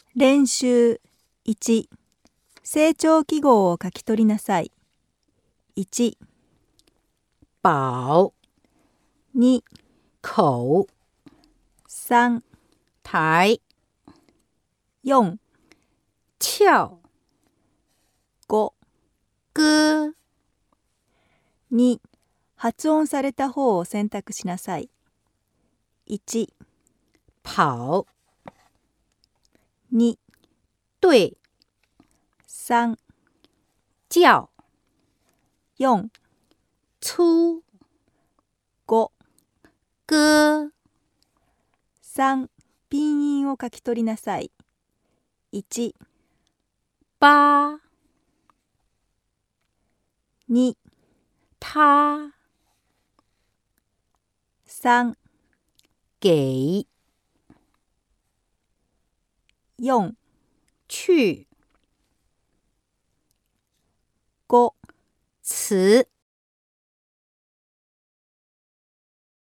練習1、成長記号を書き取りなさい。1、 宝、 2、 口、 3、 台、 4、 翘、 5、 歌、 2、発音された方を選択しなさい。1、 跑、 2、 对、 3、 叫、 4、 粗、 5、 歌、 3、ピン音を書き取りなさい。1、 八、 2、 他、 3、 给、 4、 去、 5、 词。